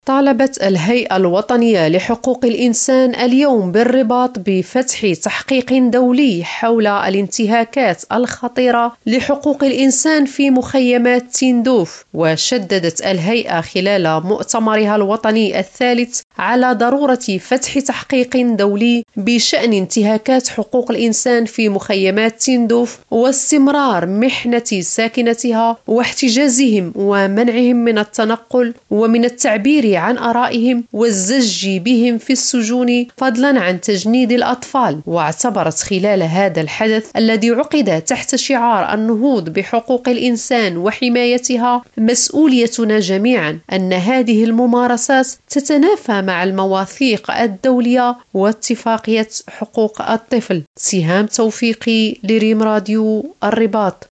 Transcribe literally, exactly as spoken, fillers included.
طالبت الهيئة الوطنية لحقوق الإنسان اليوم بالرباط بفتح تحقيق دولي حول الانتهاكات الخطيرة لحقوق الإنسان في مخيمات تندوف. وشددت الهيئة خلال مؤتمرها الوطني الثالث على ضرورة فتح تحقيق دولي بشأن انتهاكات حقوق الإنسان في مخيمات تندوف واستمرار محنة ساكنتها واحتجازهم ومنعهم من التنقل ومن التعبير عن آرائهم والزج بهم في السجون، فضلا عن تجنيد الأطفال. واعتبرت خلال هذا الحدث الذي عقد تحت شعار النهوض بحقوق الإنسان وحمايتها مسؤوليتنا جميعا أن هذه الممارسات تتنافى مع المواثيق الدولية واتفاقية حقوق الطفل. سهام توفيقي لريم راديو الرباط.